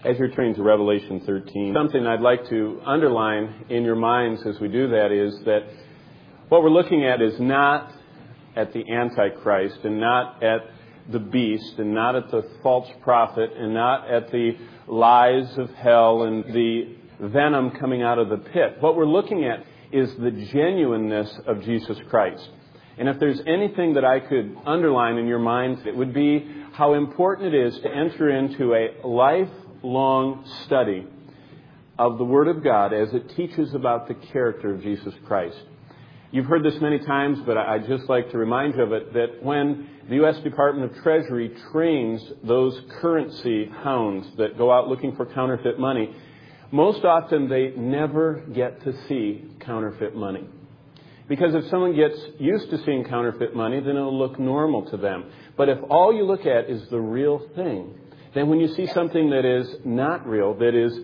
As you're turning to Revelation 13, something I'd like to underline in your minds as we do that is that what we're looking at is not at the Antichrist and not at the beast and not at the false prophet and not at the lies of hell and the venom coming out of the pit. What we're looking at is the genuineness of Jesus Christ. And if there's anything that I could underline in your minds, it would be how important it is to enter into a lifelong study of the Word of God as it teaches about the character of Jesus Christ. You've heard this many times, but I'd just like to remind you of it, that when the U.S. Department of Treasury trains those currency hounds that go out looking for counterfeit money, most often they never get to see counterfeit money. Because if someone gets used to seeing counterfeit money, then it'll look normal to them. But if all you look at is the real thing, then when you see something that is not real, that is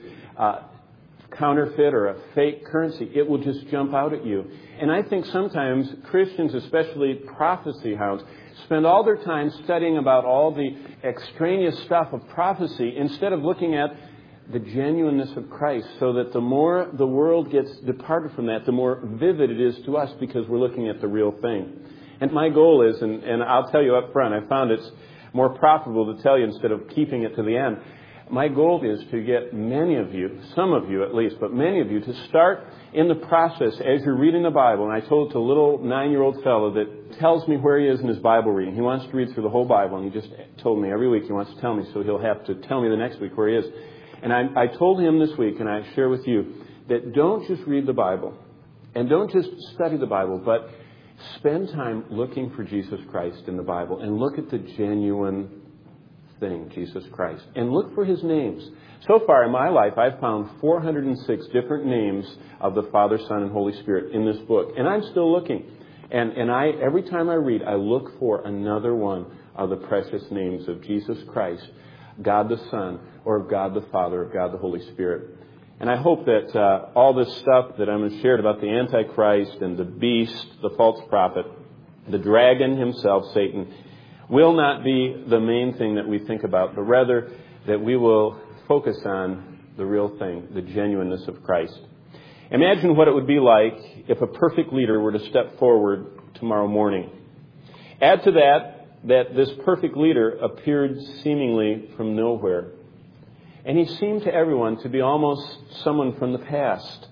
counterfeit or a fake currency, it will just jump out at you. And I think sometimes Christians, especially prophecy hounds, spend all their time studying about all the extraneous stuff of prophecy instead of looking at the genuineness of Christ, so that the more the world gets departed from that, the more vivid it is to us because we're looking at the real thing. And my goal is, and I'll tell you up front, I found it's more profitable to tell you instead of keeping it to the end. My goal is to get many of you, some of you at least, but many of you, to start in the process as you're reading the Bible. And I told it to a little 9-year-old fellow that tells me where he is in his Bible reading. He wants to read through the whole Bible, and he just told me every week he wants to tell me, so he'll have to tell me the next week where he is. And I told him this week, and I share with you, that don't just read the Bible and don't just study the Bible, but spend time looking for Jesus Christ in the Bible and look at the genuine thing, Jesus Christ, and look for His names. So far in my life, I've found 406 different names of the Father, Son, and Holy Spirit in this book, and I'm still looking. And every time I read, I look for another one of the precious names of Jesus Christ, God the Son, or of God the Father, of God the Holy Spirit. And I hope that all this stuff that I'm going to share about the Antichrist and the beast, the false prophet, the dragon himself, Satan, will not be the main thing that we think about, but rather that we will focus on the real thing, the genuineness of Christ. Imagine what it would be like if a perfect leader were to step forward tomorrow morning. Add to that this perfect leader appeared seemingly from nowhere. And he seemed to everyone to be almost someone from the past.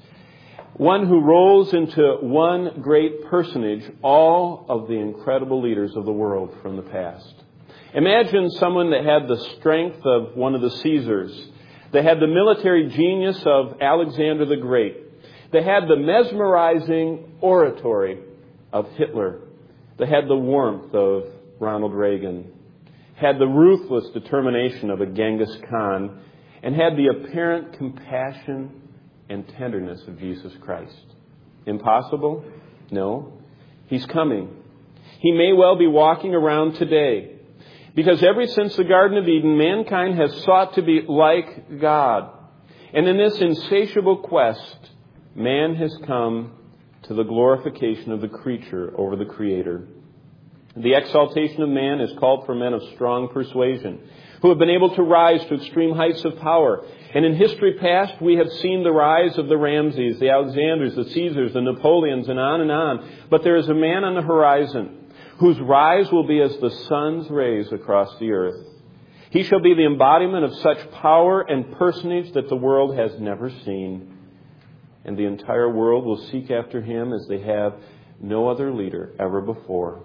One who rolls into one great personage all of the incredible leaders of the world from the past. Imagine someone that had the strength of one of the Caesars. They had the military genius of Alexander the Great. They had the mesmerizing oratory of Hitler. They had the warmth of Ronald Reagan, had the ruthless determination of a Genghis Khan, and had the apparent compassion and tenderness of Jesus Christ. Impossible? No. He's coming. He may well be walking around today, because ever since the Garden of Eden, mankind has sought to be like God. And in this insatiable quest, man has come to the glorification of the creature over the Creator. The exaltation of man is called for men of strong persuasion, who have been able to rise to extreme heights of power. And in history past, we have seen the rise of the Ramses, the Alexanders, the Caesars, the Napoleons, and on and on. But there is a man on the horizon whose rise will be as the sun's rays across the earth. He shall be the embodiment of such power and personage that the world has never seen. And the entire world will seek after him as they have no other leader ever before.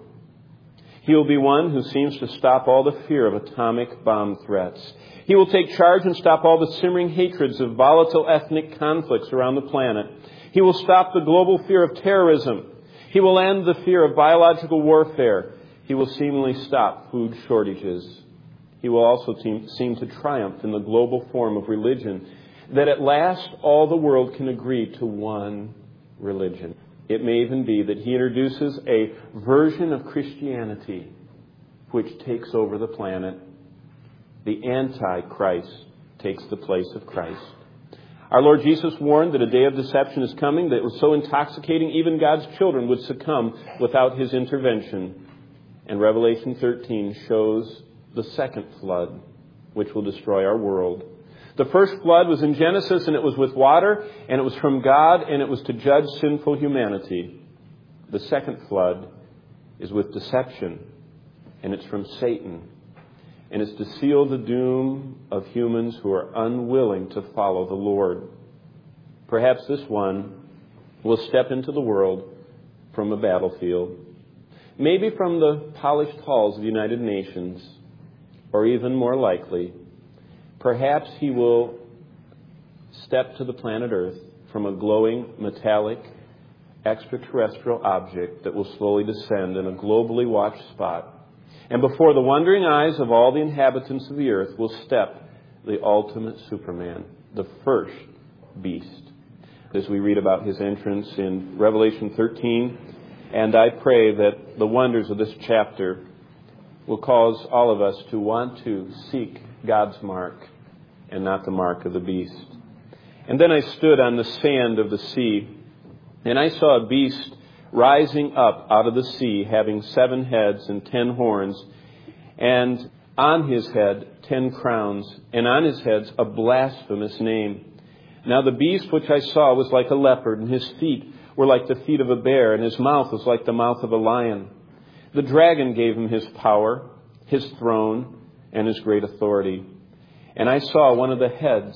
He will be one who seems to stop all the fear of atomic bomb threats. He will take charge and stop all the simmering hatreds of volatile ethnic conflicts around the planet. He will stop the global fear of terrorism. He will end the fear of biological warfare. He will seemingly stop food shortages. He will also seem to triumph in the global form of religion, that at last all the world can agree to one religion. It may even be that he introduces a version of Christianity which takes over the planet. The Antichrist takes the place of Christ. Our Lord Jesus warned that a day of deception is coming that was so intoxicating even God's children would succumb without His intervention. And Revelation 13 shows the second flood, which will destroy our world. The first flood was in Genesis, and it was with water, and it was from God, and it was to judge sinful humanity. The second flood is with deception, and it's from Satan, and it's to seal the doom of humans who are unwilling to follow the Lord. Perhaps this one will step into the world from a battlefield, maybe from the polished halls of the United Nations, or even more likely, perhaps he will step to the planet Earth from a glowing, metallic, extraterrestrial object that will slowly descend in a globally watched spot. And before the wondering eyes of all the inhabitants of the earth will step the ultimate Superman, the first beast. As we read about his entrance in Revelation 13, and I pray that the wonders of this chapter will cause all of us to want to seek God's mark and not the mark of the beast. And then I stood on the sand of the sea, and I saw a beast rising up out of the sea, having 7 heads and 10 horns, and on his head 10 crowns, and on his heads a blasphemous name. Now the beast which I saw was like a leopard, and his feet were like the feet of a bear, and his mouth was like the mouth of a lion. The dragon gave him his power, his throne, and his great authority. And I saw one of the heads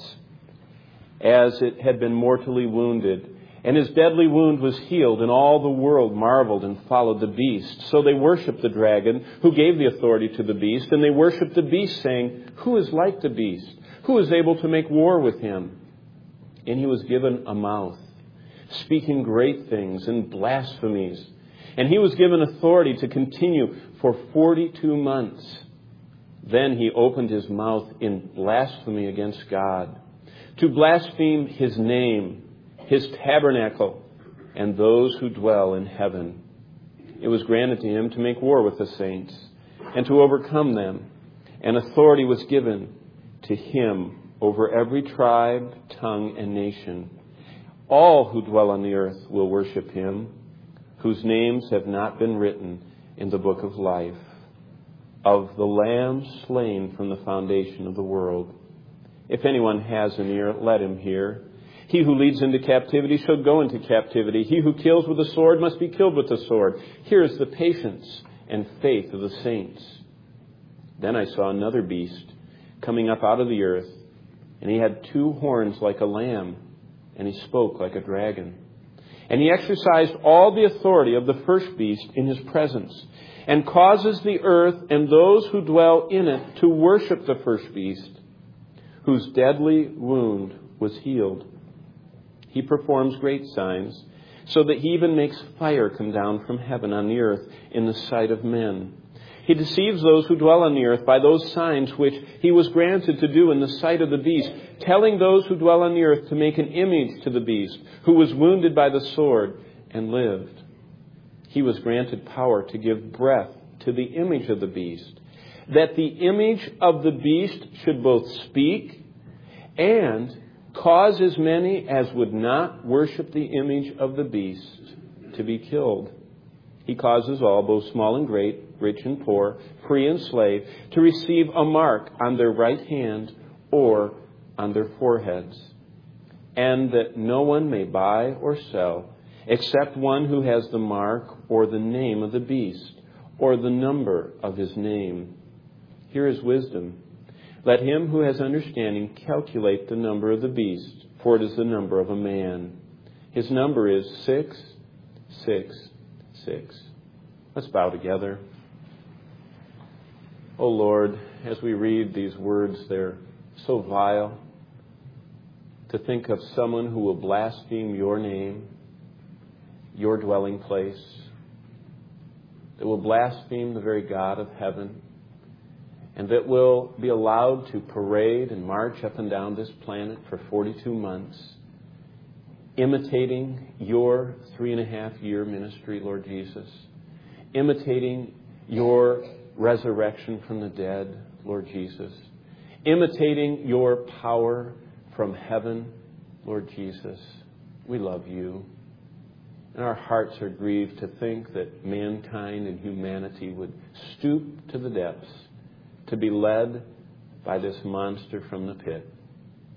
as it had been mortally wounded, and his deadly wound was healed, and all the world marveled and followed the beast. So they worshipped the dragon, who gave the authority to the beast, and they worshipped the beast, saying, "Who is like the beast? Who is able to make war with him?" And he was given a mouth, speaking great things and blasphemies. And he was given authority to continue for 42 months. Then he opened his mouth in blasphemy against God, to blaspheme his name, his tabernacle, and those who dwell in heaven. It was granted to him to make war with the saints and to overcome them. And authority was given to him over every tribe, tongue, and nation. All who dwell on the earth will worship him, whose names have not been written in the book of life, of the Lamb slain from the foundation of the world. If anyone has an ear, let him hear. He who leads into captivity shall go into captivity. He who kills with the sword must be killed with the sword. Here is the patience and faith of the saints. Then I saw another beast coming up out of the earth, and he had 2 horns like a lamb, and he spoke like a dragon. And he exercised all the authority of the first beast in his presence, and causes the earth and those who dwell in it to worship the first beast, whose deadly wound was healed. He performs great signs, so that he even makes fire come down from heaven on the earth in the sight of men. He deceives those who dwell on the earth by those signs which he was granted to do in the sight of the beast, telling those who dwell on the earth to make an image to the beast, who was wounded by the sword and lived. He was granted power to give breath to the image of the beast, that the image of the beast should both speak and cause as many as would not worship the image of the beast to be killed. He causes all, both small and great, rich and poor, free and slave, to receive a mark on their right hand or on their foreheads, and that no one may buy or sell except one who has the mark or the name of the beast or the number of his name. Here is wisdom. Let him who has understanding calculate the number of the beast, for it is the number of a man. His number is 666. Let's bow together. Oh Lord, as we read these words, they're so vile. To think of someone who will blaspheme your name, your dwelling place, that will blaspheme the very God of heaven, and that will be allowed to parade and march up and down this planet for 42 months, imitating your 3.5-year ministry, Lord Jesus, imitating your resurrection from the dead, Lord Jesus, imitating your power from heaven, Lord Jesus. We love you. And our hearts are grieved to think that mankind and humanity would stoop to the depths to be led by this monster from the pit.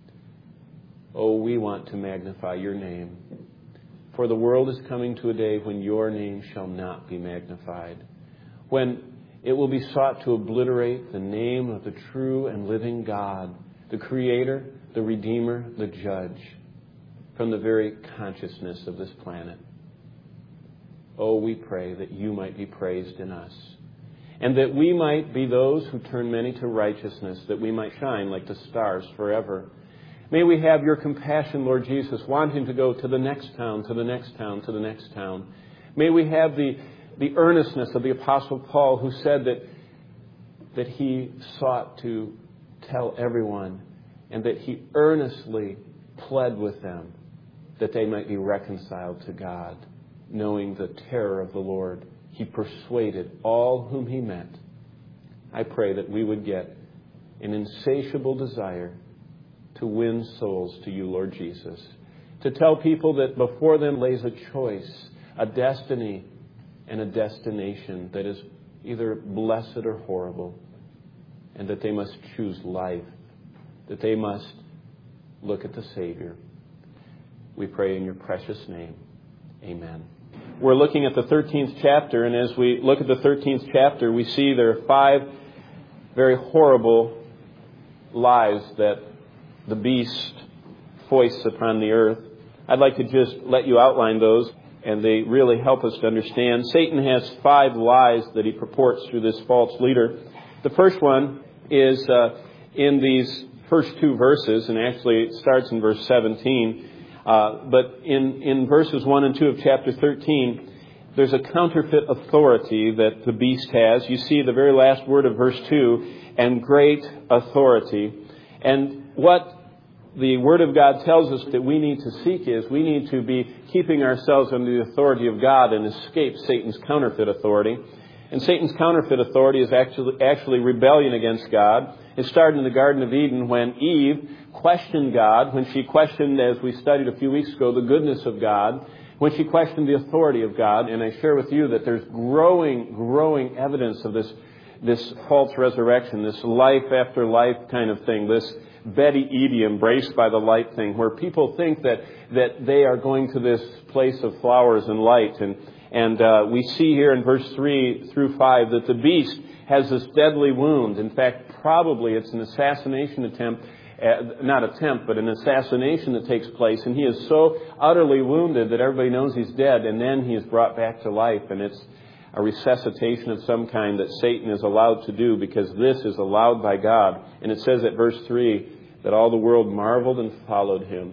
Oh, we want to magnify your name. For the world is coming to a day when your name shall not be magnified, when it will be sought to obliterate the name of the true and living God, the Creator, the Redeemer, the Judge, from the very consciousness of this planet. Oh, we pray that you might be praised in us, and that we might be those who turn many to righteousness, that we might shine like the stars forever. May we have your compassion, Lord Jesus, wanting to go to the next town, to the next town, to the next town. May we have the earnestness of the Apostle Paul, who said that he sought to tell everyone, and that he earnestly pled with them that they might be reconciled to God, knowing the terror of the Lord. He persuaded all whom he met. I pray that we would get an insatiable desire to win souls to you, Lord Jesus, to tell people that before them lays a choice, a destiny, and a destination that is either blessed or horrible, and that they must choose life, that they must look at the Savior. We pray in your precious name. Amen. We're looking at the 13th chapter, and as we look at the 13th chapter, we see there are 5 very horrible lies that the beast foists upon the earth. I'd like to just let you outline those, and they really help us to understand. Satan has 5 lies that he purports through this false leader. The first one is in these first 2 verses, and actually it starts in verse 17. But in verses 1 and 2 of chapter 13, there's a counterfeit authority that the beast has. You see the very last word of verse 2, and great authority. And what the Word of God tells us that we need to seek is we need to be keeping ourselves under the authority of God and escape Satan's counterfeit authority. And Satan's counterfeit authority is actually rebellion against God. It started in the Garden of Eden when Eve questioned God, when she questioned, as we studied a few weeks ago, the goodness of God, when she questioned the authority of God. And I share with you that there's growing evidence of this false resurrection, this life after life kind of thing, this Betty Eadie embraced by the light thing, where people think that they are going to this place of flowers and light. And we see here in verse 3 through 5 that the beast has this deadly wound. In fact, probably it's an assassination attempt, but an assassination that takes place. And he is so utterly wounded that everybody knows he's dead. And then he is brought back to life. And it's a resuscitation of some kind that Satan is allowed to do, because this is allowed by God. And it says at verse 3 that all the world marveled and followed him.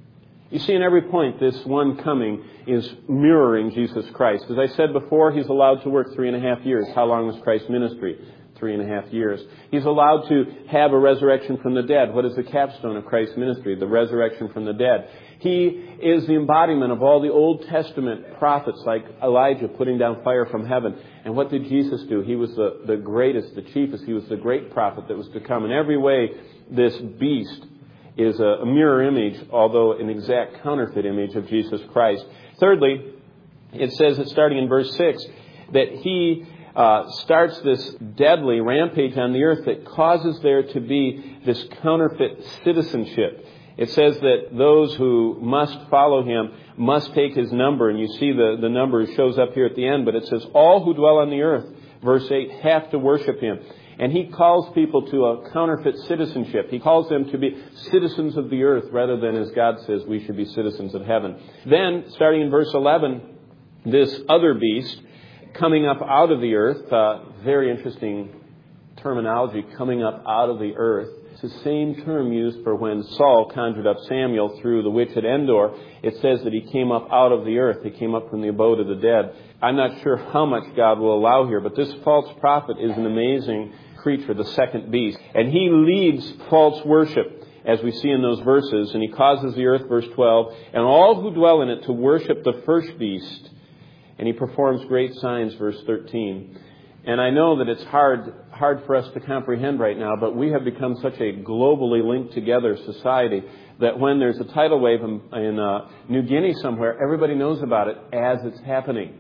You see, in every point, this one coming is mirroring Jesus Christ. As I said before, he's allowed to work 3.5 years. How long was Christ's ministry? 3.5 years. He's allowed to have a resurrection from the dead. What is the capstone of Christ's ministry? The resurrection from the dead. He is the embodiment of all the Old Testament prophets, like Elijah putting down fire from heaven. And what did Jesus do? He was the greatest, the chiefest. He was the great prophet that was to come. In every way, this beast is a mirror image, although an exact counterfeit image of Jesus Christ. Thirdly, it says that starting in verse 6, that he starts this deadly rampage on the earth that causes there to be this counterfeit citizenship. It says that those who must follow him must take his number. And you see the number shows up here at the end. But it says all who dwell on the earth, verse 8, have to worship him. And he calls people to a counterfeit citizenship. He calls them to be citizens of the earth rather than, as God says, we should be citizens of heaven. Then, starting in verse 11, this other beast coming up out of the earth, very interesting terminology, coming up out of the earth. It's the same term used for when Saul conjured up Samuel through the witch at Endor. It says that he came up out of the earth. He came up from the abode of the dead. I'm not sure how much God will allow here, but this false prophet is an amazing creature, the second beast. And he leads false worship, as we see in those verses. And he causes the earth, verse 12, and all who dwell in it to worship the first beast. And he performs great signs, verse 13. And I know that it's hard for us to comprehend right now, but we have become such a globally linked together society that when there's a tidal wave in New Guinea somewhere, everybody knows about it as it's happening.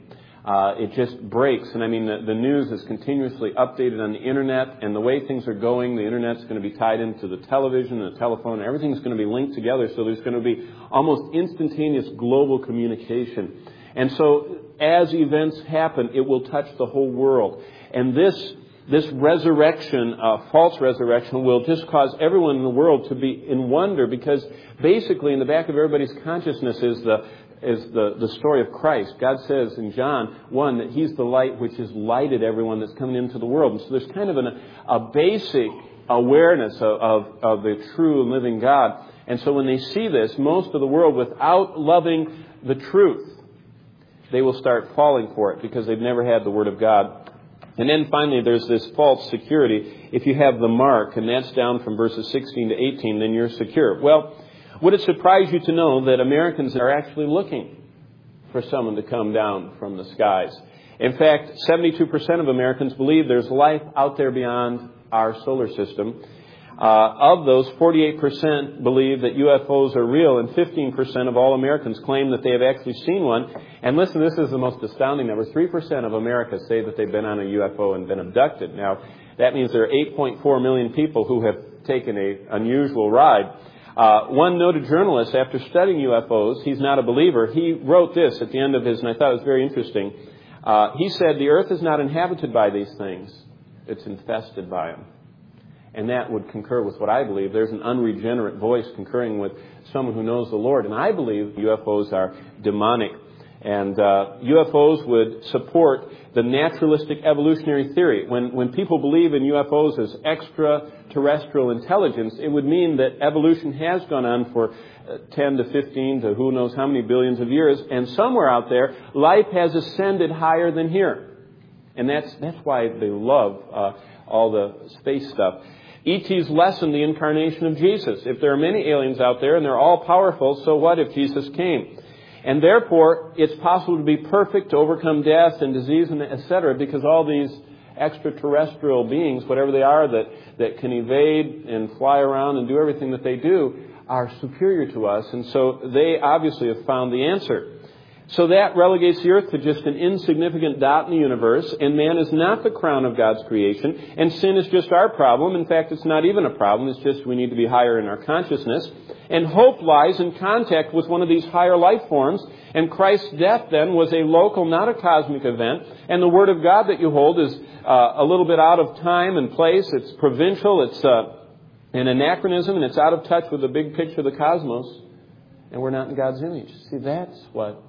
It just breaks. And I mean, the news is continuously updated on the Internet, and the way things are going, the Internet's going to be tied into the television and the telephone. Everything's going to be linked together, so there's going to be almost instantaneous global communication. And so as events happen, it will touch the whole world. And this resurrection, false resurrection, will just cause everyone in the world to be in wonder, because basically in the back of everybody's consciousness is the story of Christ. God says in John 1 that He's the light which has lighted everyone that's coming into the world. And so there's kind of a basic awareness of the true and living God. And so when they see this, most of the world, without loving the truth, they will start falling for it because they've never had the Word of God. And then finally, there's this false security. If you have the mark, and that's down from verses 16 to 18, then you're secure. Well, would it surprise you to know that Americans are actually looking for someone to come down from the skies? In fact, 72% of Americans believe there's life out there beyond our solar system. Of those, 48% believe that UFOs are real, and 15% of all Americans claim that they have actually seen one. And listen, this is the most astounding number. 3% of America say that they've been on a UFO and been abducted. Now, that means there are 8.4 million people who have taken an unusual ride. One noted journalist, after studying UFOs, he's not a believer, he wrote this at the end of his, and I thought it was very interesting. He said, "The earth is not inhabited by these things. It's infested by them." And that would concur with what I believe. There's an unregenerate voice concurring with someone who knows the Lord. And I believe UFOs are demonic. And UFOs would support the naturalistic evolutionary theory. When people believe in UFOs as extraterrestrial intelligence, it would mean that evolution has gone on for 10 to 15 to who knows how many billions of years. And somewhere out there, life has ascended higher than here. And that's why they love all the space stuff. E.T.'s lesson, the incarnation of Jesus. If there are many aliens out there and they're all powerful, so what if Jesus came? And therefore, it's possible to be perfect, to overcome death and disease, and etc., because all these extraterrestrial beings, whatever they are, that can evade and fly around and do everything that they do, are superior to us. And so they obviously have found the answer. So that relegates the earth to just an insignificant dot in the universe, and man is not the crown of God's creation, and sin is just our problem. In fact, it's not even a problem. It's just we need to be higher in our consciousness. And hope lies in contact with one of these higher life forms, and Christ's death then was a local, not a cosmic event, and the Word of God that you hold is a little bit out of time and place. It's provincial, it's an anachronism, and it's out of touch with the big picture of the cosmos, and we're not in God's image. See, that's what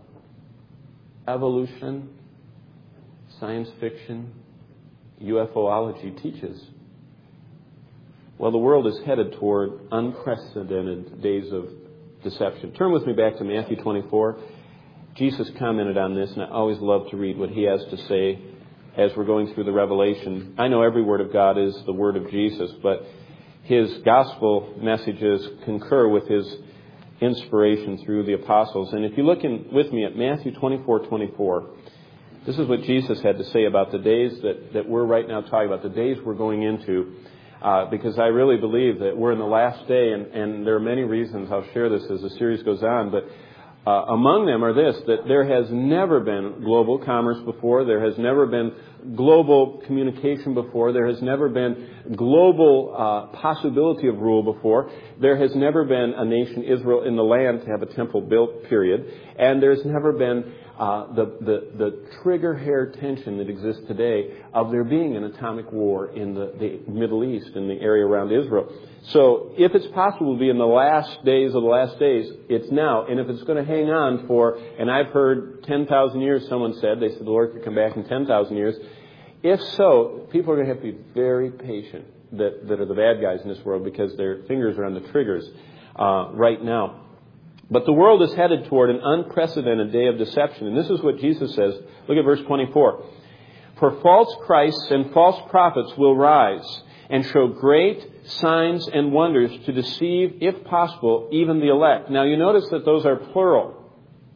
evolution, science fiction, UFOlogy teaches. Well, the world is headed toward unprecedented days of deception. Turn with me back to Matthew 24. Jesus commented on this, and I always love to read what He has to say as we're going through the Revelation. I know every word of God is the word of Jesus, but His gospel messages concur with His inspiration through the apostles. And if you look with me at Matthew 24:24, this is what Jesus had to say about the days that we're right now talking about, the days we're going into, because I really believe that we're in the last day, and there are many reasons. I'll share this as the series goes on, but among them are this, that there has never been global commerce before, there has never been global communication before, there has never been global possibility of rule before, there has never been a nation, Israel, in the land to have a temple built, period, and there's never been the trigger hair tension that exists today of there being an atomic war in the Middle East, in the area around Israel. So if it's possible to be in the last days of the last days, it's now. And if it's going to hang on for, and I've heard 10,000 years, someone said, they said the Lord could come back in 10,000 years. If so, people are going to have to be very patient that are the bad guys in this world, because their fingers are on the triggers right now. But the world is headed toward an unprecedented day of deception. And this is what Jesus says. Look at verse 24. For false Christs and false prophets will rise and show great signs and wonders to deceive, if possible, even the elect. Now you notice that those are plural.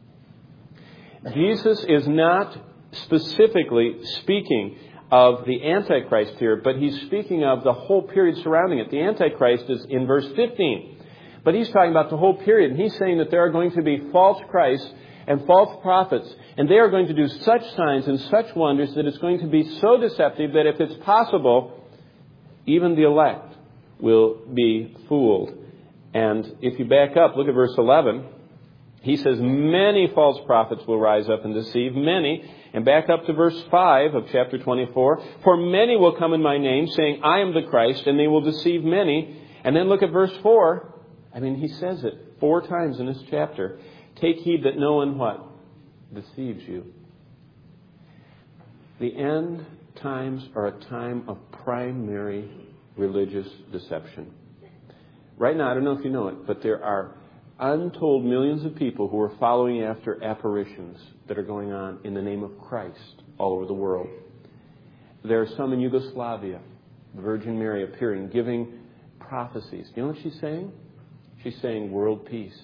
Jesus is not specifically speaking of the Antichrist here, but He's speaking of the whole period surrounding it. The Antichrist is in verse 15. But He's talking about the whole period. And He's saying that there are going to be false Christs and false prophets. And they are going to do such signs and such wonders that it's going to be so deceptive that if it's possible, even the elect will be fooled. And if you back up, look at verse 11. He says, many false prophets will rise up and deceive many. And back up to verse 5 of chapter 24. For many will come in my name, saying, I am the Christ, and they will deceive many. And then look at verse 4. He says it 4 times in this chapter. Take heed that no one what? Deceives you. The end times are a time of primary religious deception. Right now, I don't know if you know it, but there are untold millions of people who are following after apparitions that are going on in the name of Christ all over the world. There are some in Yugoslavia, the Virgin Mary appearing, giving prophecies. Do you know what she's saying? She's saying world peace,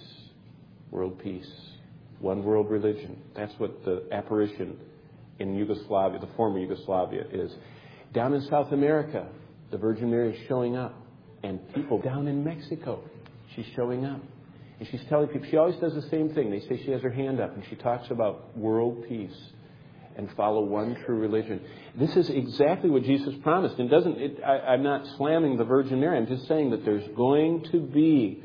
one world religion. That's what the apparition in Yugoslavia, the former Yugoslavia, is. Down in South America, the Virgin Mary is showing up. And people down in Mexico, she's showing up. And she's telling people, she always does the same thing. They say she has her hand up and she talks about world peace and follow one true religion. This is exactly what Jesus promised. And I'm not slamming the Virgin Mary. I'm just saying that there's going to be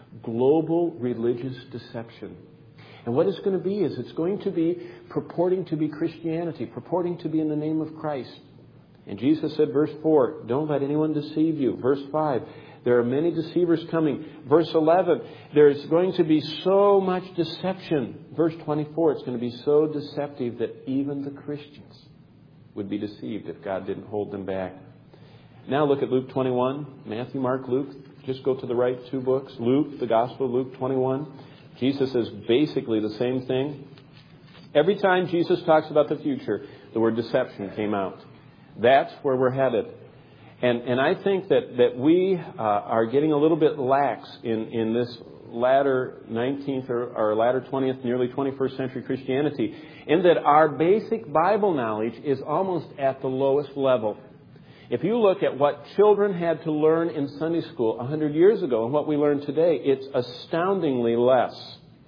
global religious deception. And what it's going to be is it's going to be purporting to be Christianity, purporting to be in the name of Christ. And Jesus said, verse 4, don't let anyone deceive you. Verse 5, there are many deceivers coming. Verse 11, there's going to be so much deception. Verse 24, it's going to be so deceptive that even the Christians would be deceived if God didn't hold them back. Now look at Luke 21, Matthew, Mark, Luke. Just go to the right 2 books. Luke, the Gospel, Luke 21. Jesus says basically the same thing. Every time Jesus talks about the future, the word deception came out. That's where we're headed. And I think that we are getting a little bit lax in this latter 19th or latter 20th, nearly 21st century Christianity, in that our basic Bible knowledge is almost at the lowest level. If you look at what children had to learn in Sunday school 100 years ago and what we learn today, it's astoundingly less.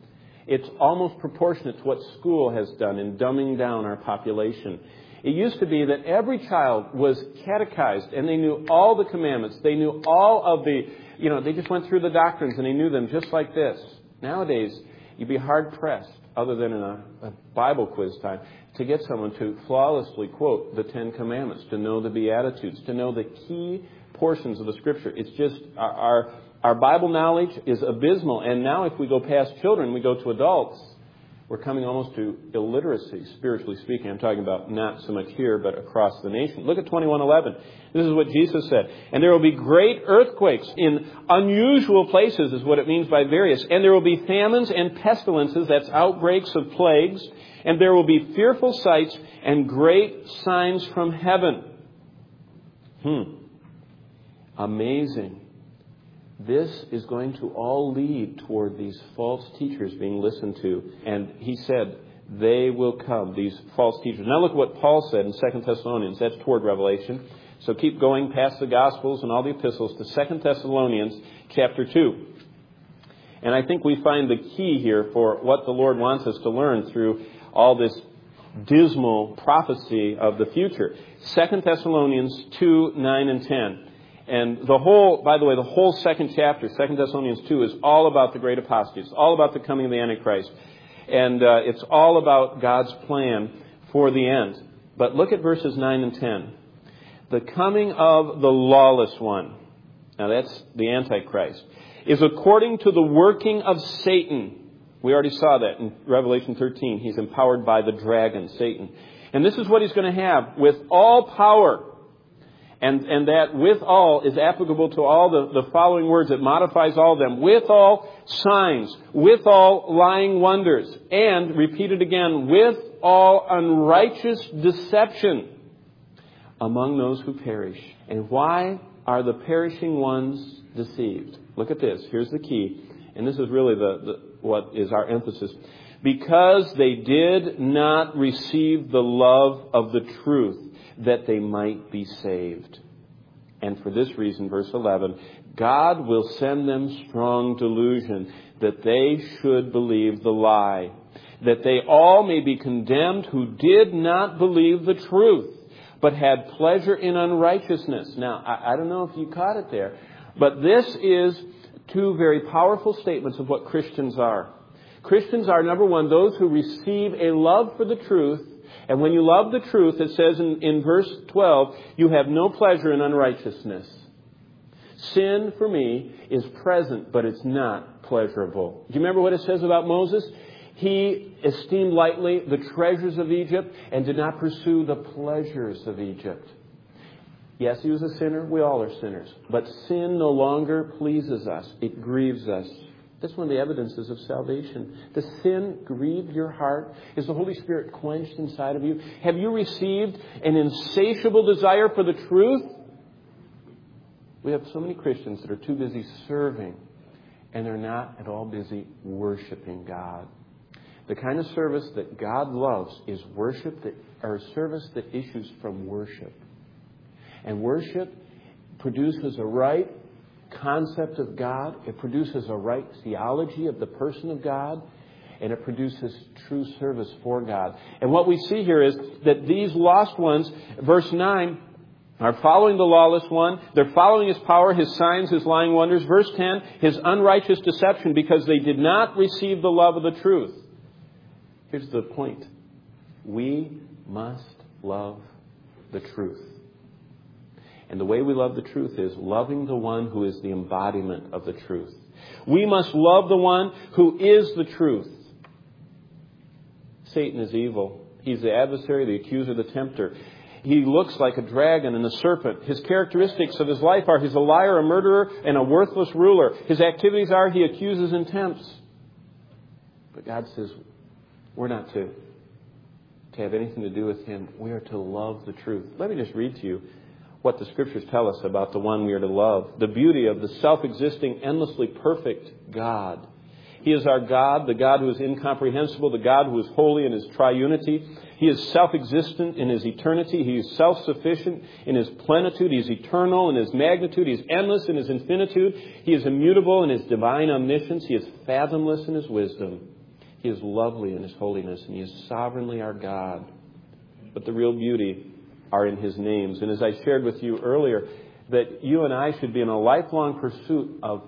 It's almost proportionate to what school has done in dumbing down our population. It used to be that every child was catechized and they knew all the commandments. They knew all of they just went through the doctrines and they knew them just like this. Nowadays, you'd be hard-pressed, other than in a Bible quiz time, to get someone to flawlessly quote the 10 Commandments, to know the Beatitudes, to know the key portions of the Scripture. It's just our Bible knowledge is abysmal. And now if we go past children, we go to adults, we're coming almost to illiteracy, spiritually speaking. I'm talking about not so much here, but across the nation. Look at 21:11. This is what Jesus said. And there will be great earthquakes in unusual places, is what it means by various. And there will be famines and pestilences, that's outbreaks of plagues. And there will be fearful sights and great signs from heaven. Amazing. This is going to all lead toward these false teachers being listened to. And he said, they will come, these false teachers. Now look what Paul said in 2 Thessalonians. That's toward Revelation. So keep going past the Gospels and all the epistles to 2 Thessalonians chapter 2. And I think we find the key here for what the Lord wants us to learn through all this dismal prophecy of the future. 2 Thessalonians 2, 9 and 10. And the whole second chapter, 2 Thessalonians 2, is all about the great apostasy. It's all about the coming of the Antichrist. And it's all about God's plan for the end. But look at verses 9 and 10. The coming of the lawless one, now that's the Antichrist, is according to the working of Satan. We already saw that in Revelation 13. He's empowered by the dragon, Satan. And this is what he's going to have with all power. And that with all is applicable to all the following words. It modifies all of them. With all signs, with all lying wonders, and, repeated again, with all unrighteous deception among those who perish. And why are the perishing ones deceived? Look at this. Here's the key. And this is really what is our emphasis. Because they did not receive the love of the truth, that they might be saved. And for this reason, verse 11, God will send them strong delusion, that they should believe the lie, that they all may be condemned who did not believe the truth, but had pleasure in unrighteousness. Now, I don't know if you caught it there, but this is two very powerful statements of what Christians are. Christians are, number one, those who receive a love for the truth. And when you love the truth, it says in verse 12, you have no pleasure in unrighteousness. Sin, for me, is present, but it's not pleasurable. Do you remember what it says about Moses? He esteemed lightly the treasures of Egypt and did not pursue the pleasures of Egypt. Yes, he was a sinner. We all are sinners. But sin no longer pleases us. It grieves us. That's one of the evidences of salvation. Does sin grieve your heart? Is the Holy Spirit quenched inside of you? Have you received an insatiable desire for the truth? We have so many Christians that are too busy serving, and they're not at all busy worshiping God. The kind of service that God loves is worship or service that issues from worship. And worship produces a right concept of God. It produces a right theology of the person of God. And it produces true service for God. And what we see here is that these lost ones, verse 9, are following the lawless one. They're following his power, his signs, his lying wonders. Verse 10, his unrighteous deception, because they did not receive the love of the truth. Here's the point. We must love the truth. And the way we love the truth is loving the one who is the embodiment of the truth. We must love the one who is the truth. Satan is evil. He's the adversary, the accuser, the tempter. He looks like a dragon and a serpent. His characteristics of his life are he's a liar, a murderer, and a worthless ruler. His activities are he accuses and tempts. But God says we're not to have anything to do with him. We are to love the truth. Let me just read to you what the Scriptures tell us about the one we are to love. The beauty of the self-existing, endlessly perfect God. He is our God, the God who is incomprehensible, the God who is holy in his triunity. He is self-existent in his eternity. He is self-sufficient in his plenitude. He is eternal in his magnitude. He is endless in his infinitude. He is immutable in his divine omniscience. He is fathomless in his wisdom. He is lovely in his holiness, and he is sovereignly our God. But the real beauty are in his names. And as I shared with you earlier, that you and I should be in a lifelong pursuit of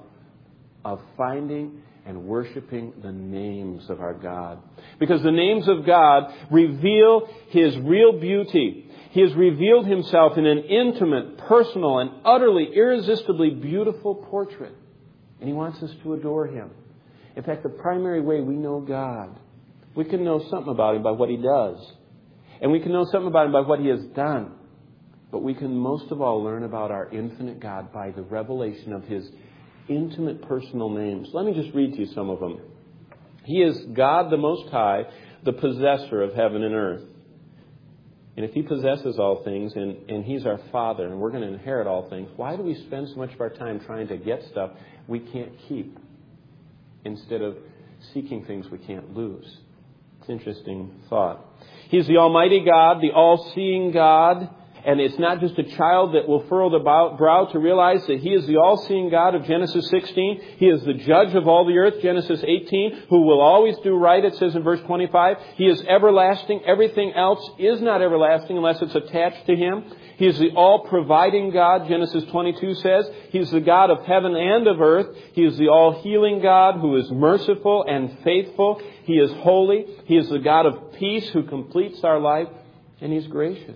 finding and worshiping the names of our God. Because the names of God reveal his real beauty. He has revealed himself in an intimate, personal, and utterly irresistibly beautiful portrait. And he wants us to adore him. In fact, the primary way we know God, we can know something about him by what he does. And we can know something about him by what he has done. But we can most of all learn about our infinite God by the revelation of his intimate personal names. Let me just read to you some of them. He is God the Most High, the possessor of heaven and earth. And if he possesses all things and he's our Father and we're going to inherit all things, why do we spend so much of our time trying to get stuff we can't keep instead of seeking things we can't lose? It's an interesting thought. He's the Almighty God, the all-seeing God. And it's not just a child that will furrow the brow to realize that he is the all-seeing God of Genesis 16. He is the judge of all the earth, Genesis 18, who will always do right, it says in verse 25. He is everlasting. Everything else is not everlasting unless it's attached to him. He is the all-providing God, Genesis 22 says. He is the God of heaven and of earth. He is the all-healing God who is merciful and faithful. He is holy. He is the God of peace who completes our life. And he's gracious.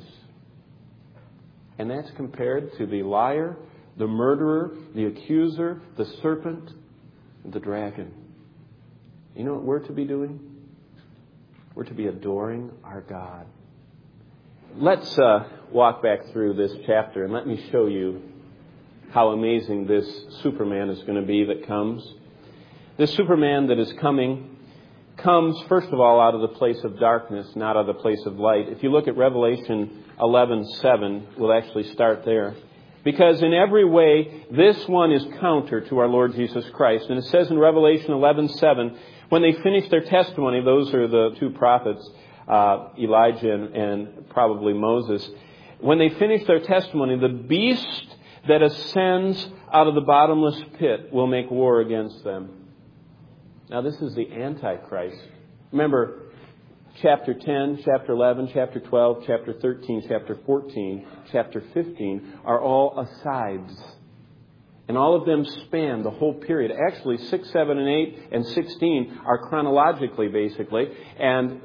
And that's compared to the liar, the murderer, the accuser, the serpent, the dragon. You know what we're to be doing? We're to be adoring our God. Let's walk back through this chapter and let me show you how amazing this Superman is going to be that comes. This Superman that is coming comes, first of all, out of the place of darkness, not out of the place of light. If you look at Revelation 11:7, we'll actually start there. Because in every way, this one is counter to our Lord Jesus Christ. And it says in Revelation 11:7, when they finished their testimony, those are the two prophets, Elijah and probably Moses. When they finished their testimony, the beast that ascends out of the bottomless pit will make war against them. Now this is the Antichrist. Remember, chapter 10, chapter 11, chapter 12, chapter 13, chapter 14, chapter 15 are all asides. And all of them span the whole period. Actually, 6, 7, and 8, and 16 are chronologically, basically. And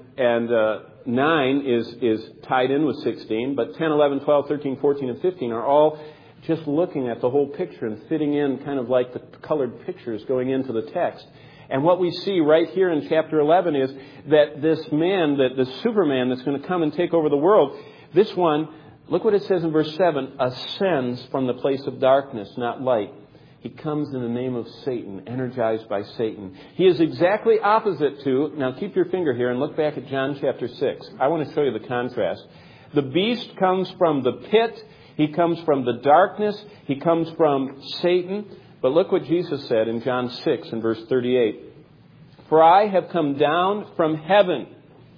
9 is tied in with 16. But 10, 11, 12, 13, 14, and 15 are all just looking at the whole picture and fitting in kind of like the colored pictures going into the text. And what we see right here in chapter 11 is that this man, that the Superman that's going to come and take over the world, this one, look what it says in verse 7, ascends from the place of darkness, not light. He comes in the name of Satan, energized by Satan. He is exactly opposite to, now keep your finger here and look back at John chapter 6. I want to show you the contrast. The beast comes from the pit. He comes from the darkness. He comes from Satan. But look what Jesus said in John 6 and verse 38. For I have come down from heaven,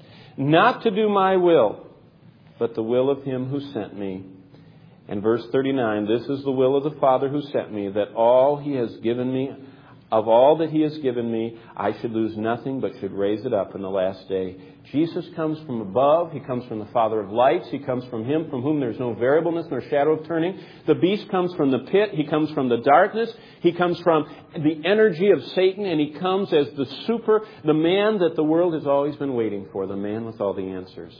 not to do my will, but the will of him who sent me. And verse 39, this is the will of the Father who sent me, that all he has given me, of all that he has given me, I should lose nothing, but should raise it up in the last day. Jesus comes from above. He comes from the Father of lights. He comes from him from whom there's no variableness nor shadow of turning. The beast comes from the pit. He comes from the darkness. He comes from the energy of Satan. And he comes as the man that the world has always been waiting for, the man with all the answers.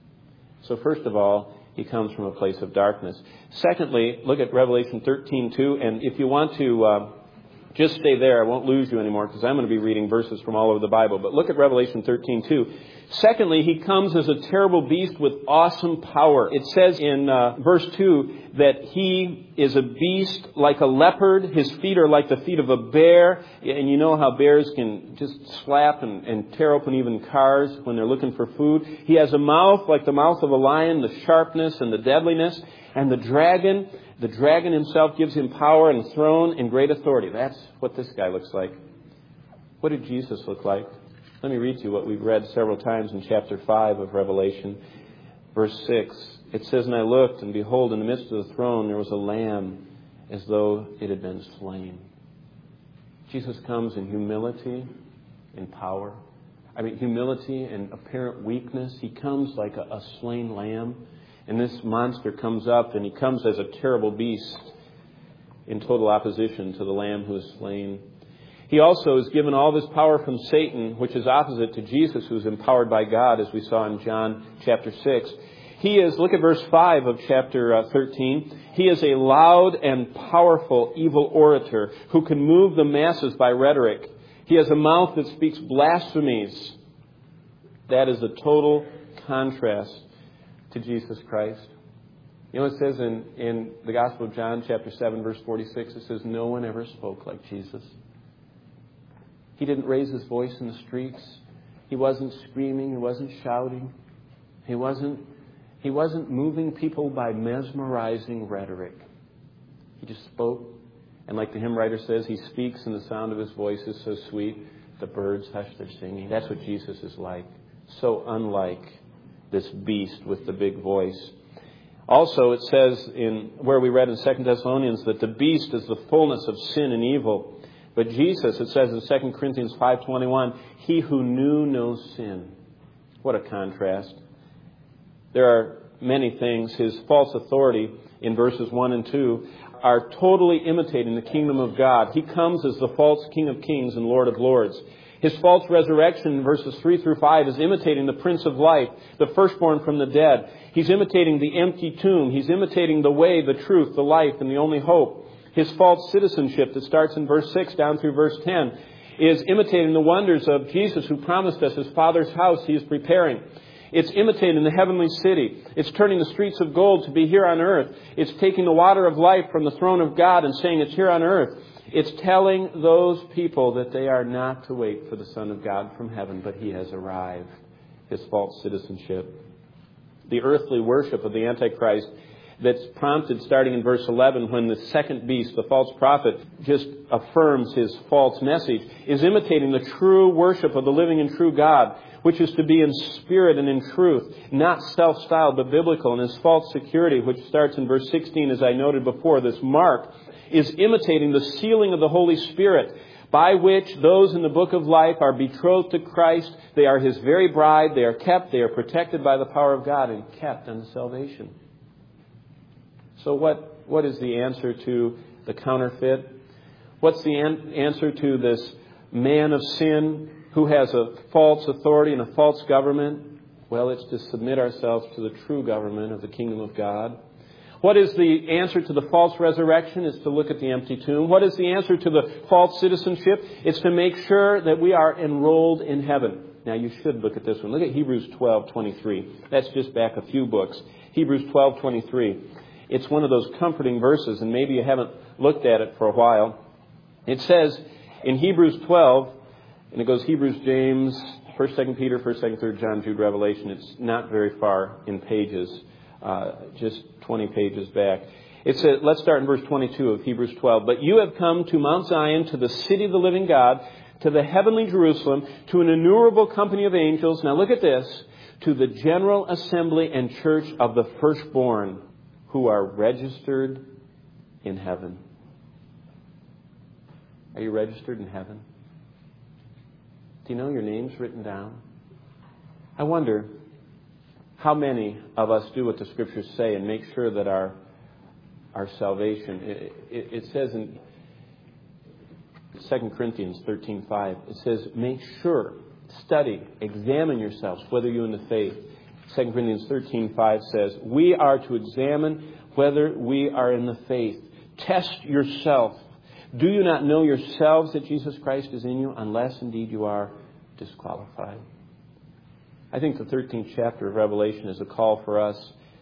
So first of all, he comes from a place of darkness. Secondly, look at Revelation 13:2. And if you want to just stay there, I won't lose you anymore because I'm going to be reading verses from all over the Bible. But look at Revelation 13:2. Secondly, he comes as a terrible beast with awesome power. It says in verse 2 that he is a beast like a leopard. His feet are like the feet of a bear. And you know how bears can just slap and tear open even cars when they're looking for food. He has a mouth like the mouth of a lion, the sharpness and the deadliness. And the dragon himself gives him power and throne and great authority. That's what this guy looks like. What did Jesus look like? Let me read to you what we've read several times in chapter 5 of Revelation. Verse 6, it says, and I looked, and behold, in the midst of the throne there was a lamb as though it had been slain. Jesus comes in humility and power. Humility and apparent weakness. He comes like a slain lamb. And this monster comes up, and he comes as a terrible beast in total opposition to the Lamb who is slain. He also is given all this power from Satan, which is opposite to Jesus, who is empowered by God, as we saw in John chapter 6. He is, look at verse 5 of chapter 13. He is a loud and powerful evil orator who can move the masses by rhetoric. He has a mouth that speaks blasphemies. That is a total contrast to Jesus Christ. You know what it says in the Gospel of John, chapter 7, verse 46? It says, no one ever spoke like Jesus. He didn't raise his voice in the streets. He wasn't screaming. He wasn't shouting. He wasn't moving people by mesmerizing rhetoric. He just spoke. And like the hymn writer says, he speaks and the sound of his voice is so sweet, the birds hush their singing. That's what Jesus is like. So unlike this beast with the big voice. Also, it says in where we read in 2 Thessalonians that the beast is the fullness of sin and evil. But Jesus, it says in 2 Corinthians 5:21, he who knew no sin. What a contrast. There are many things. His false authority in verses 1 and 2 are totally imitating the kingdom of God. He comes as the false King of Kings and Lord of Lords. His false resurrection in verses 3 through 5 is imitating the Prince of Life, the firstborn from the dead. He's imitating the empty tomb. He's imitating the way, the truth, the life, and the only hope. His false citizenship that starts in verse 6 down through verse 10 is imitating the wonders of Jesus who promised us his Father's house he is preparing. It's imitating the heavenly city. It's turning the streets of gold to be here on earth. It's taking the water of life from the throne of God and saying it's here on earth. It's telling those people that they are not to wait for the Son of God from heaven, but he has arrived. His false citizenship. The earthly worship of the Antichrist that's prompted starting in verse 11 when the second beast, the false prophet, just affirms his false message, is imitating the true worship of the living and true God, which is to be in spirit and in truth, not self-styled but biblical. And his false security, which starts in verse 16, as I noted before, this mark, is imitating the sealing of the Holy Spirit, by which those in the book of life are betrothed to Christ. They are His very bride. They are kept. They are protected by the power of God and kept unto salvation. So what is the answer to the counterfeit? What's the answer to this man of sin who has a false authority and a false government? Well, it's to submit ourselves to the true government of the kingdom of God. What is the answer to the false resurrection? It's to look at the empty tomb. What is the answer to the false citizenship? It's to make sure that we are enrolled in heaven. Now, you should look at this one. Look at Hebrews 12:23. That's just back a few books. Hebrews 12:23. It's one of those comforting verses, and maybe you haven't looked at it for a while. It says in Hebrews 12, and it goes Hebrews, James, 1st, 2nd Peter, 1st, 2nd, 3rd John, Jude, Revelation. It's not very far in pages, just 20 pages back. It says, let's start in verse 22 of Hebrews 12. But you have come to Mount Zion, to the city of the living God, to the heavenly Jerusalem, to an innumerable company of angels. Now look at this. To the general assembly and church of the firstborn who are registered in heaven. Are you registered in heaven? Do you know your name's written down? I wonder how many of us do what the Scriptures say and make sure that our salvation, it says in 2 Corinthians 13:5, it says, make sure, study, examine yourselves whether you're in the faith. 2 Corinthians 13:5 says, we are to examine whether we are in the faith. Test yourself. Do you not know yourselves that Jesus Christ is in you, unless indeed you are disqualified? I think the 13th chapter of Revelation is a call for us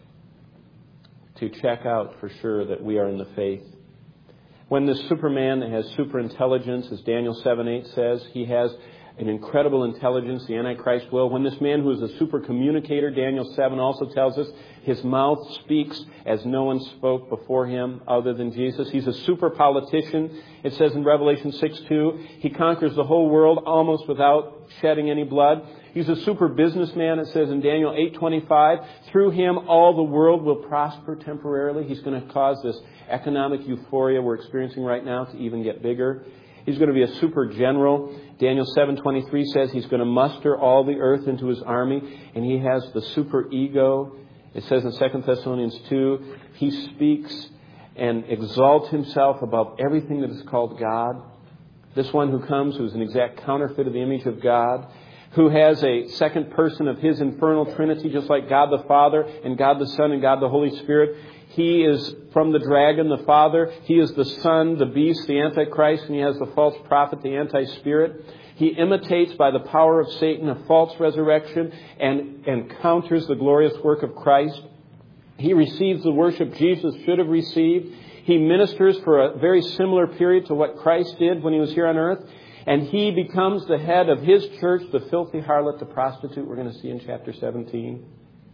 to check out for sure that we are in the faith. When this Superman has super intelligence, as Daniel 7:8 says, he has an incredible intelligence, the Antichrist will. When this man who is a super communicator, Daniel 7 also tells us, his mouth speaks as no one spoke before him other than Jesus. He's a super politician. It says in Revelation 6:2, he conquers the whole world almost without shedding any blood. He's a super businessman. It says in Daniel 8:25, through him all the world will prosper temporarily. He's going to cause this economic euphoria we're experiencing right now to even get bigger. He's going to be a super general. Daniel 7:23 says he's going to muster all the earth into his army, and he has the super ego. It says in 2 Thessalonians 2, he speaks and exalts himself above everything that is called God. This one who comes, who's an exact counterfeit of the image of God, who has a second person of his infernal trinity, just like God the Father and God the Son and God the Holy Spirit. He is from the dragon, the father. He is the son, the beast, the Antichrist, and he has the false prophet, the anti-spirit. He imitates by the power of Satan a false resurrection and counters the glorious work of Christ. He receives the worship Jesus should have received. He ministers for a very similar period to what Christ did when he was here on earth. And he becomes the head of his church, the filthy harlot, the prostitute we're going to see in chapter 17.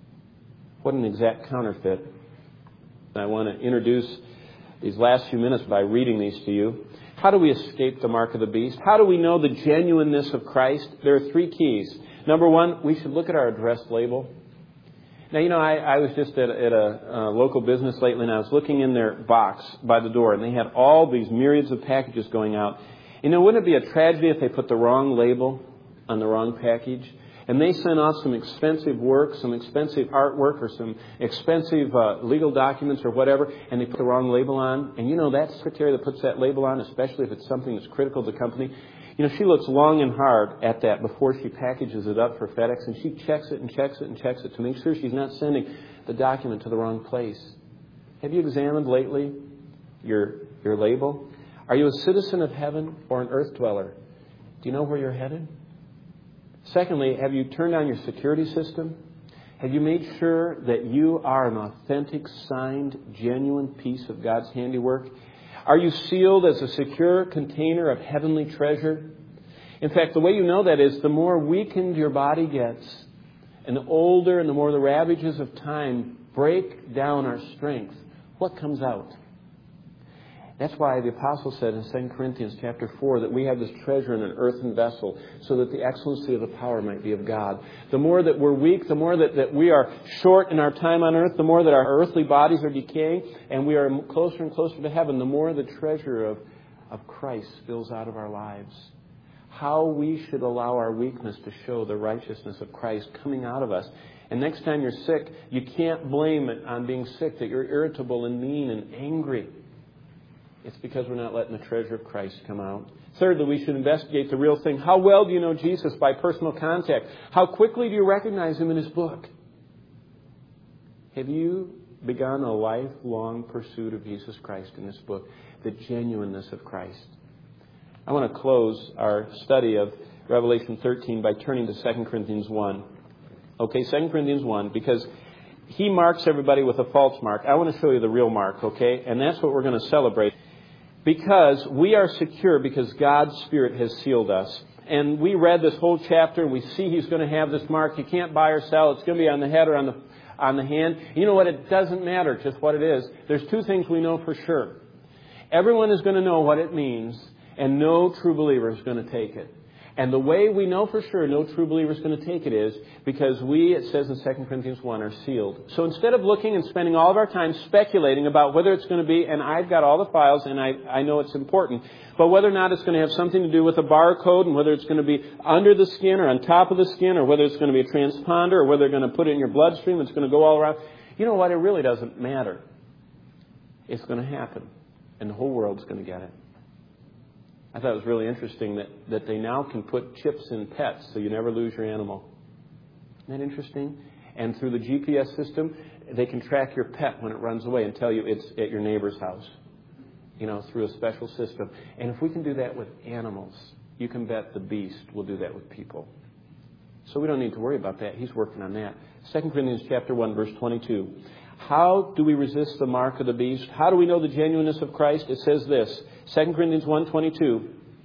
What an exact counterfeit. I want to introduce these last few minutes by reading these to you. How do we escape the mark of the beast? How do we know the genuineness of Christ? There are 3 keys. Number 1, we should look at our address label. Now, I was just at a local business lately, and I was looking in their box by the door, and they had all these myriads of packages going out. Wouldn't it be a tragedy if they put the wrong label on the wrong package? And they sent off some expensive work, some expensive artwork, or some expensive legal documents or whatever, and they put the wrong label on. And that secretary that puts that label on, especially if it's something that's critical to the company, she looks long and hard at that before she packages it up for FedEx, and she checks it and checks it and checks it to make sure she's not sending the document to the wrong place. Have you examined lately your label? Are you a citizen of heaven or an earth dweller? Do you know where you're headed? Secondly, have you turned on your security system? Have you made sure that you are an authentic, signed, genuine piece of God's handiwork? Are you sealed as a secure container of heavenly treasure? In fact, the way you know that is the more weakened your body gets, and the older and the more the ravages of time break down our strength, what comes out? That's why the apostle said in 2 Corinthians chapter 4 that we have this treasure in an earthen vessel so that the excellency of the power might be of God. The more that we're weak, the more that we are short in our time on earth, the more that our earthly bodies are decaying and we are closer and closer to heaven, the more the treasure of Christ spills out of our lives. How we should allow our weakness to show the righteousness of Christ coming out of us. And next time you're sick, you can't blame it on being sick, that you're irritable and mean and angry. It's because we're not letting the treasure of Christ come out. Thirdly, we should investigate the real thing. How well do you know Jesus by personal contact? How quickly do you recognize Him in His book? Have you begun a lifelong pursuit of Jesus Christ in this book? The genuineness of Christ. I want to close our study of Revelation 13 by turning to 2 Corinthians 1. Okay, 2 Corinthians 1, because he marks everybody with a false mark. I want to show you the real mark, okay? And that's what we're going to celebrate. Because we are secure because God's Spirit has sealed us. And we read this whole chapter and we see He's going to have this mark. You can't buy or sell. It's going to be on the head or on the hand. You know what? It doesn't matter just what it is. There's two things we know for sure. Everyone is going to know what it means, and no true believer is going to take it. And the way we know for sure no true believer is going to take it is because we, it says in 2 Corinthians 1, are sealed. So instead of looking and spending all of our time speculating about whether it's going to be, and I've got all the files and I know it's important, but whether or not it's going to have something to do with a barcode and whether it's going to be under the skin or on top of the skin or whether it's going to be a transponder or whether they're going to put it in your bloodstream, it's going to go all around. You know what? It really doesn't matter. It's going to happen. And the whole world's going to get it. I thought it was really interesting that they now can put chips in pets so you never lose your animal. Isn't that interesting? And through the GPS system, they can track your pet when it runs away and tell you it's at your neighbor's house. You know, through a special system. And if we can do that with animals, you can bet the beast will do that with people. So we don't need to worry about that. He's working on that. 2 Corinthians chapter 1, verse 22. How do we resist the mark of the beast? How do we know the genuineness of Christ? It says this, 2 Corinthians 1:22.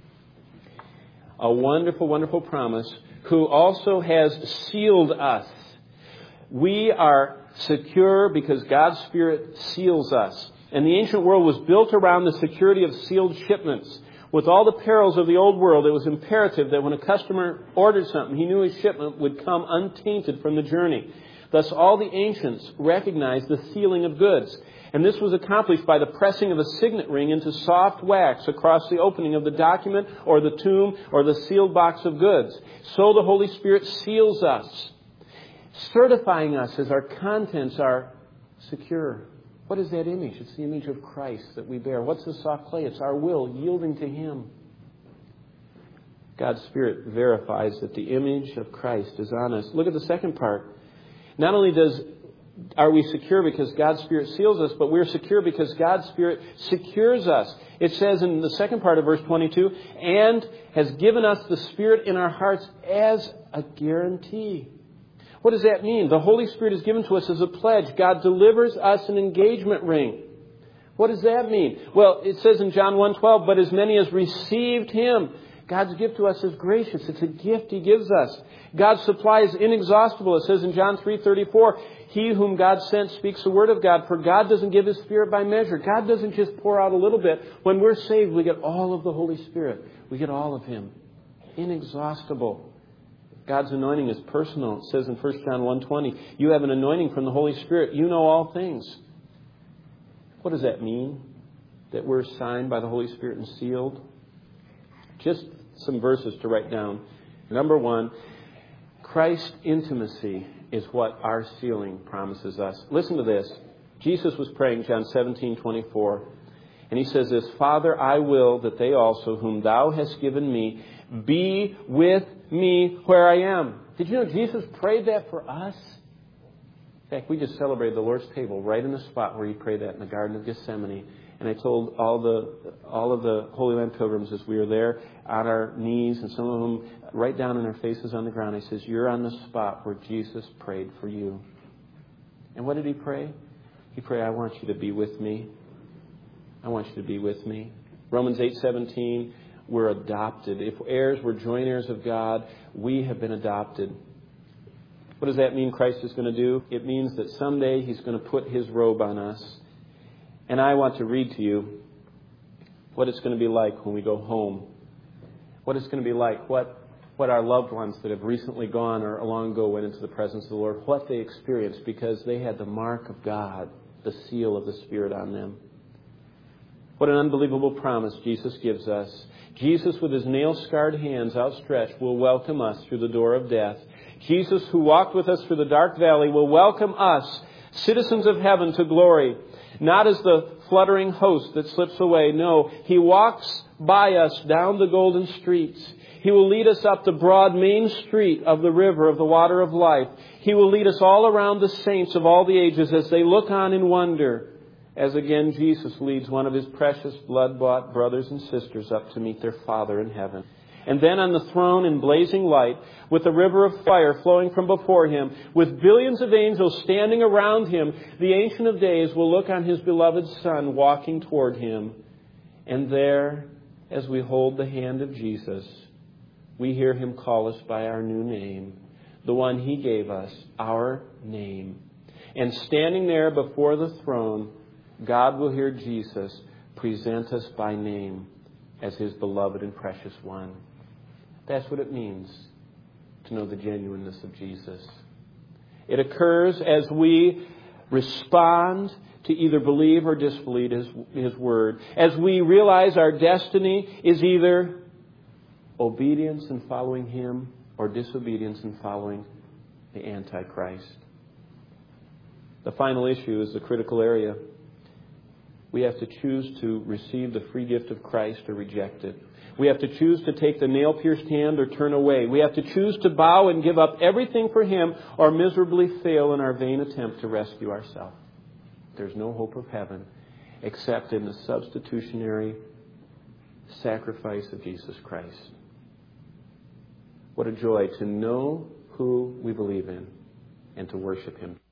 A wonderful, wonderful promise, who also has sealed us. We are secure because God's Spirit seals us. And the ancient world was built around the security of sealed shipments. With all the perils of the old world, it was imperative that when a customer ordered something, he knew his shipment would come untainted from the journey. Thus, all the ancients recognized the sealing of goods. And this was accomplished by the pressing of a signet ring into soft wax across the opening of the document or the tomb or the sealed box of goods. So the Holy Spirit seals us, certifying us as our contents are secure. What is that image? It's the image of Christ that we bear. What's the soft clay? It's our will yielding to Him. God's Spirit verifies that the image of Christ is on us. Look at the second part. Not only are we secure because God's Spirit seals us, but we're secure because God's Spirit secures us. It says in the second part of verse 22, and has given us the Spirit in our hearts as a guarantee. What does that mean? The Holy Spirit is given to us as a pledge. God delivers us an engagement ring. What does that mean? Well, it says in John 1:12, but as many as received Him. God's gift to us is gracious. It's a gift He gives us. God's supply is inexhaustible. It says in John 3:34, He whom God sent speaks the word of God, for God doesn't give His Spirit by measure. God doesn't just pour out a little bit. When we're saved, we get all of the Holy Spirit. We get all of Him. Inexhaustible. God's anointing is personal. It says in 1 John 1:20, you have an anointing from the Holy Spirit. You know all things. What does that mean? That we're signed by the Holy Spirit and sealed? Just some verses to write down. Number 1, Christ's intimacy is what our sealing promises us. Listen to this. Jesus was praying, John 17:24. And He says this, Father, I will that they also, whom Thou hast given me, be with me where I am. Did you know Jesus prayed that for us? In fact, we just celebrated the Lord's table right in the spot where He prayed that in the Garden of Gethsemane. And I told all of the Holy Land pilgrims as we were there on our knees, and some of them right down on their faces on the ground, I says, you're on the spot where Jesus prayed for you. And what did He pray? He prayed, I want you to be with me. I want you to be with me. Romans 8:17, we're adopted. If heirs, we're joint heirs of God. We have been adopted. What does that mean Christ is going to do? It means that someday He's going to put His robe on us. And I want to read to you what it's going to be like when we go home, what it's going to be like, what our loved ones that have recently gone or long ago went into the presence of the Lord, what they experienced because they had the mark of God, the seal of the Spirit on them. What an unbelievable promise Jesus gives us. Jesus, with his nail-scarred hands outstretched, will welcome us through the door of death. Jesus, who walked with us through the dark valley, will welcome us, citizens of heaven, to glory. Not as the fluttering host that slips away. No, he walks by us down the golden streets. He will lead us up the broad main street of the river of the water of life. He will lead us all around the saints of all the ages as they look on in wonder, as again Jesus leads one of his precious blood-bought brothers and sisters up to meet their Father in heaven. And then on the throne in blazing light, with the river of fire flowing from before him, with billions of angels standing around him, the Ancient of Days will look on his beloved Son walking toward him. And there, as we hold the hand of Jesus, we hear him call us by our new name, the one he gave us, our name. And standing there before the throne, God will hear Jesus present us by name as his beloved and precious one. That's what it means to know the genuineness of Jesus. It occurs as we respond to either believe or disbelieve his word. As we realize our destiny is either obedience and following him or disobedience and following the Antichrist. The final issue is the critical area. We have to choose to receive the free gift of Christ or reject it. We have to choose to take the nail-pierced hand or turn away. We have to choose to bow and give up everything for him or miserably fail in our vain attempt to rescue ourselves. There's no hope of heaven except in the substitutionary sacrifice of Jesus Christ. What a joy to know who we believe in and to worship him.